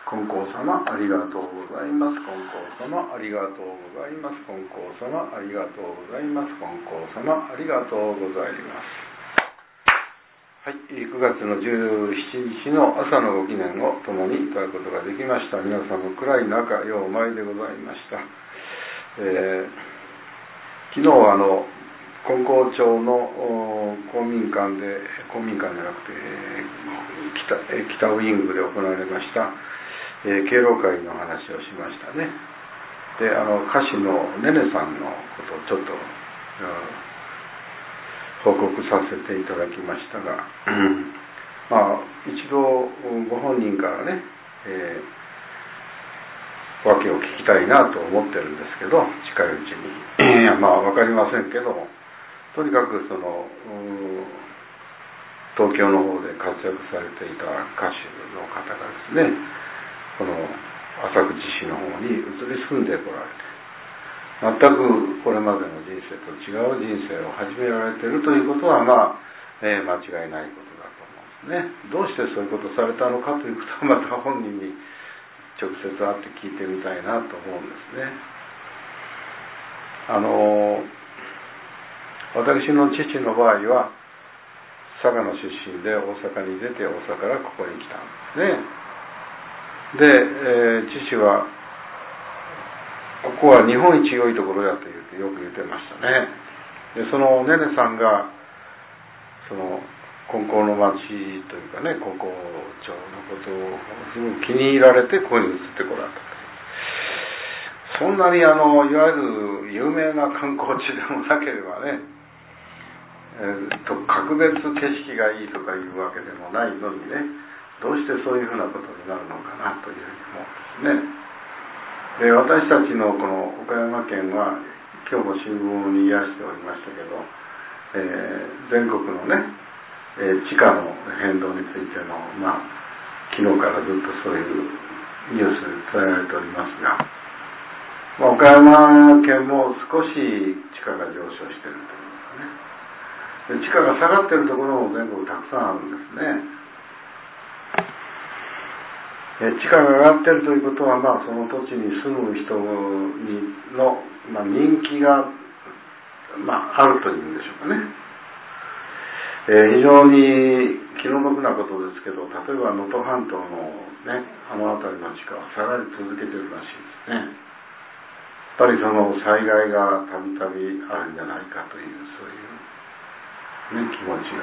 金光様ありがとうございます。金光様ありがとうございます。金光様ありがとうございます。金光様ありがとうございます。はい、9月の17日の朝のご記念を共にいただくことができました。皆さんも暗い中、ようお参りでございました。昨日金光町の公民館じゃなくて北ウイングで行われました敬老会の話をしましたね。で歌手のねねさんのことをちょっと報告させていただきましたが一度ご本人からね、訳を聞きたいなと思ってるんですけど、近いうちに分かりませんけども、とにかく東京の方で活躍されていた歌手の方がですね、この浅口市の方に移り住んでこられて、全くこれまでの人生と違う人生を始められているということは間違いないことだと思うんですね。どうしてそういうことをされたのかということはまた本人に直接会って聞いてみたいなと思うんですね。私の父の場合は佐賀の出身で大阪に出て大阪からここに来たんですね。で、父はここは日本一良いところだとよく言ってましたね。でそのねねさんがその金光の町というかね、金光町のことをすごく気に入られてここに移ってこられた。そんなにいわゆる有名な観光地でもなければね、格別景色がいいとかいうわけでもないのにね、どうしてそういうふうなことになるのかなというふうに思うんですね。で私たちのこの岡山県は今日も新聞に癒しておりましたけど、全国のね、地価の変動についての昨日からずっとそういうニュースで伝えられておりますが、岡山県も少し地価が上昇しているというかね、地価が下がっているところも全国たくさんあるんですね。地価が上がっているということは、その土地に住む人の、人気が、あるというんでしょうかね。非常に気の毒なことですけど、例えば能登半島のね、あの辺りの地価は下がり続けているらしいですね。やっぱりその災害がたびたびあるんじゃないかという、そういう、気持ち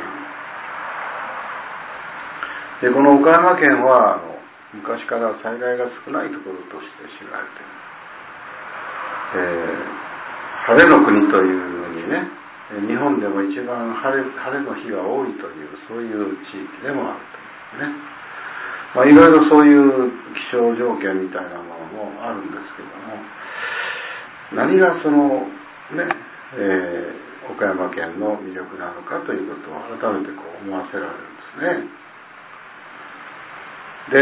が。で、この岡山県は昔から災害が少ないところとして知られている、晴れの国というふうにね、日本でも一番晴れの日が多いというそういう地域でもあるというね、いろいろそういう気象条件みたいなものもあるんですけども、何がそのね、岡山県の魅力なのかということを改めて思わせられるんですね。で、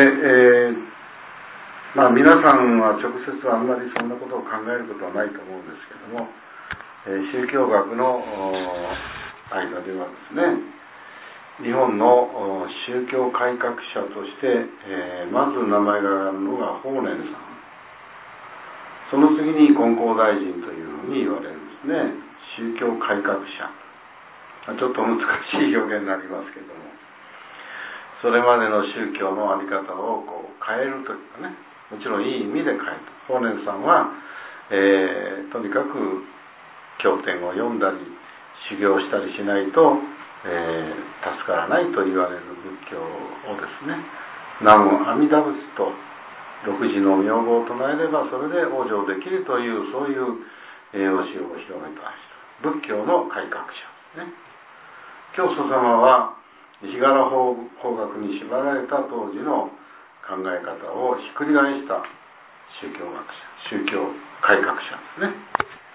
皆さんは直接あんまりそんなことを考えることはないと思うんですけども、宗教学の間ではですね、日本の宗教改革者として、まず名前が挙がるのが法然さん、その次に金光大臣というふうに言われるんですね。宗教改革者、ちょっと難しい表現になりますけども、それまでの宗教の在り方を変えるというかね、もちろんいい意味で変える。法然さんは、とにかく経典を読んだり修行したりしないと、助からないと言われる仏教をですね、南無阿弥陀仏と独自の名号を唱えればそれで往生できるという、そういう、教えを広めた人、仏教の改革者ですね。教祖様は石柄法学に縛られた当時の考え方をひっくり返した宗教学者、宗教改革者ですね。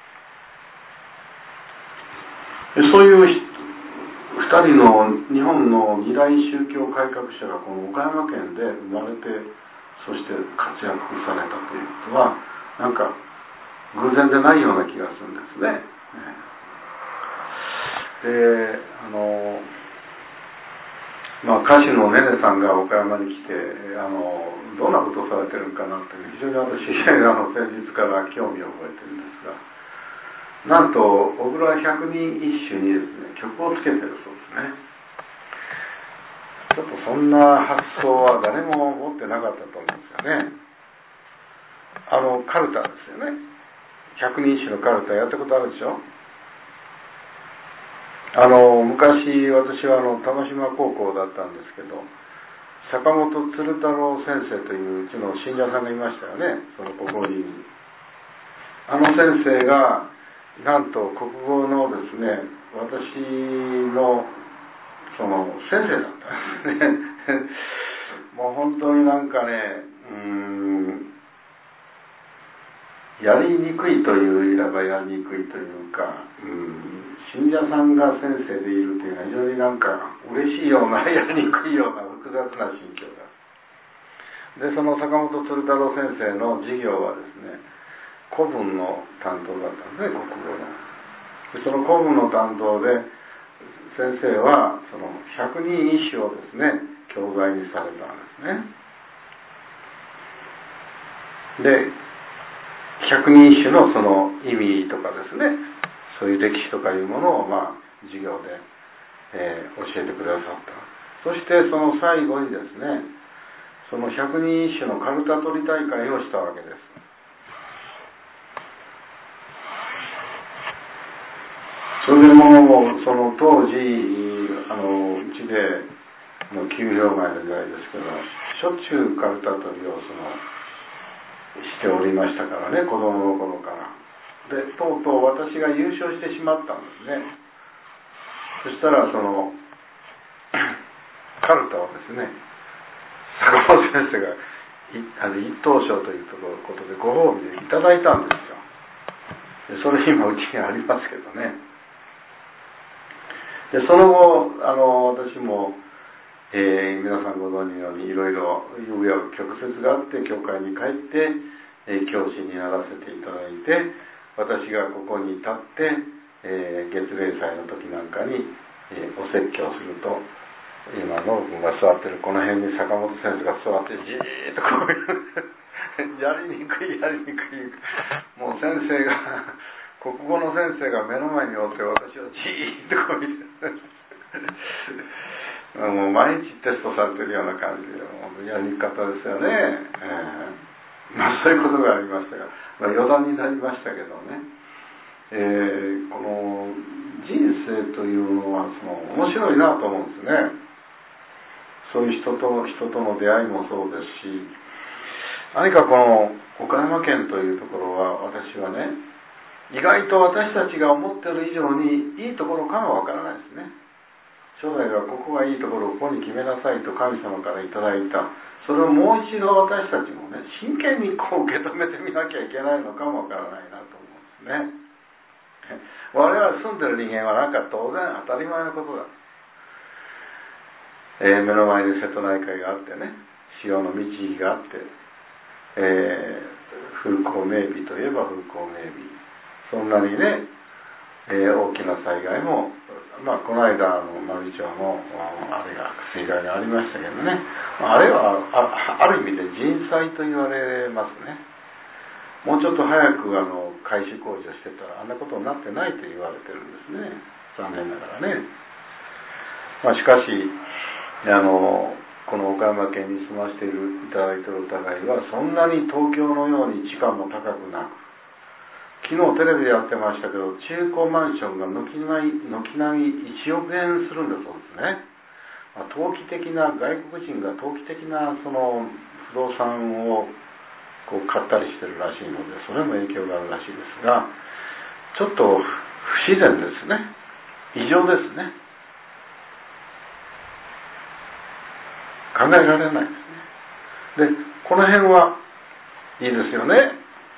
そういう2人の日本の二大宗教改革者がこの岡山県で生まれて、そして活躍されたということはなんか偶然でないような気がするんですね。で歌手のねねさんが岡山に来てどんなことをされてるのかなって非常に私先日から興味を覚えてるんですが、なんと小倉百人一首にですね曲をつけてるそうですね。ちょっとそんな発想は誰も持ってなかったと思うんですよね。カルタですよね。百人一首のカルタやったことあるでしょ。昔私は玉島高校だったんですけど、坂本鶴太郎先生といううちの信者さんがいましたよね、その国語に。先生がなんと国語のですね、私のその先生だったんですね。もう本当になんかね、やりにくいといういらばやりにくいというか、信者さんが先生でいるというのは非常になんか嬉しいようなやりにくいような複雑な心境だ。でその坂本鶴太郎先生の授業はですね、古文の担当だったんですね、国語の。でその古文の担当で先生はその百人一首をですね教材にされたんですね。で百人一首のその意味とかですね、そういう歴史とかいうものを授業で、教えてくださった。そしてその最後にですね、その百人一首のカルタ取り大会をしたわけです。それでもその当時うちで給料前の時代ですけど、しょっちゅうカルタ取りをしておりましたからね、子供の頃から。でとうとう私が優勝してしまったんですね。そしたらそのカルタをですね、坂本先生が一等賞ということでご褒美でいただいたんですよ。でそれ今うちにありますけどね。でその後私も、皆さんご存知のようにいろいろ紆余曲折があって教会に帰って、教師にならせていただいて、私がここに立って、月例祭の時なんかに、お説教すると、今の僕が座ってるこの辺に坂本先生が座ってじーっとこういうやりにくいもう先生が国語の先生が目の前におって私をじーっとこう見てもう毎日テストされてるような感じでやり方ですよね。そういうことがありましたが、余談になりましたけどね、この人生というのは面白いなと思うんですね。そういう人との出会いもそうですし、何かこの岡山県というところは私はね、意外と私たちが思っている以上にいいところかもわからないですね。初代がここがいいところをここに決めなさいと神様からいただいた、それをもう一度私たちもね真剣にこう受け止めてみなきゃいけないのかもわからないなと思うんですね。我々住んでる人間はなんか当然当たり前のことだ。目の前に瀬戸内海があってね、潮の満ち干があって、風光明媚といえば風光明媚、そんなにね、大きな災害も、この間真備町のあれが水害がありましたけどね、あれは ある意味で人災と言われますね。もうちょっと早く改修工事をしてたらあんなことになってないと言われてるんですね、残念ながらね。しかしこの岡山県に住ませていただいているお互いはそんなに東京のように地価も高くなく、昨日テレビでやってましたけど、中古マンションが軒並み1億円するんだそうですね。投機的な外国人が投機的なその不動産をこう買ったりしてるらしいので、それも影響があるらしいですが、ちょっと不自然ですね。異常ですね。考えられないですね。で、この辺はいいですよね。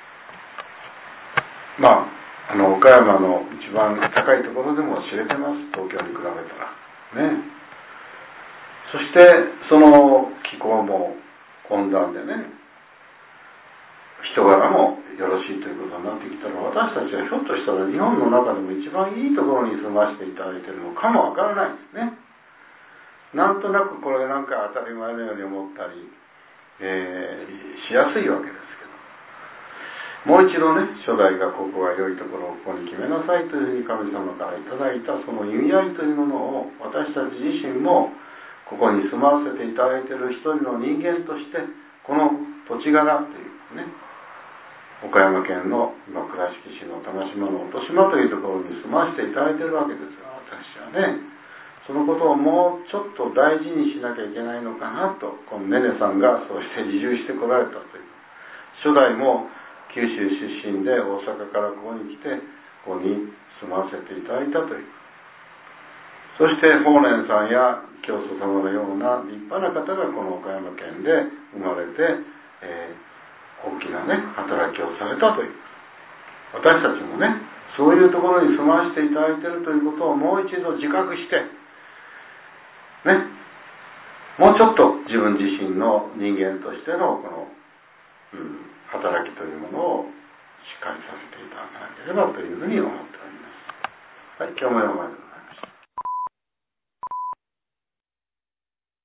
岡山の一番高いところでも知れてます、東京に比べたらね。そしてその気候も温暖でね、人柄もよろしいということになってきたら、私たちはひょっとしたら日本の中でも一番いいところに住ませていただいているのかもわからないですね。 なんとなくこれなんか当たり前のように思ったり、しやすいわけですけど、もう一度ね、初代がここが良いところをここに決めなさいというふうに神様からいただいたその意味合いというものを私たち自身もここに住まわせていただいている一人の人間としてこの土地柄というね、岡山県の今倉敷市の玉島の音島というところに住まわせていただいているわけですが、私はね、そのことをもうちょっと大事にしなきゃいけないのかなと、このねねさんがそうして移住してこられたという、初代も九州出身で大阪からここに来てここに住まわせていただいたという、そして法然さんや教祖様のような立派な方がこの岡山県で生まれて、大きなね働きをされたという、私たちもねそういうところに住まわせていただいているということをもう一度自覚してね、もうちょっと自分自身の人間としてのこの、働きというものをしっかりさせていただかなければというふうに思っております。はい、今日も読まれて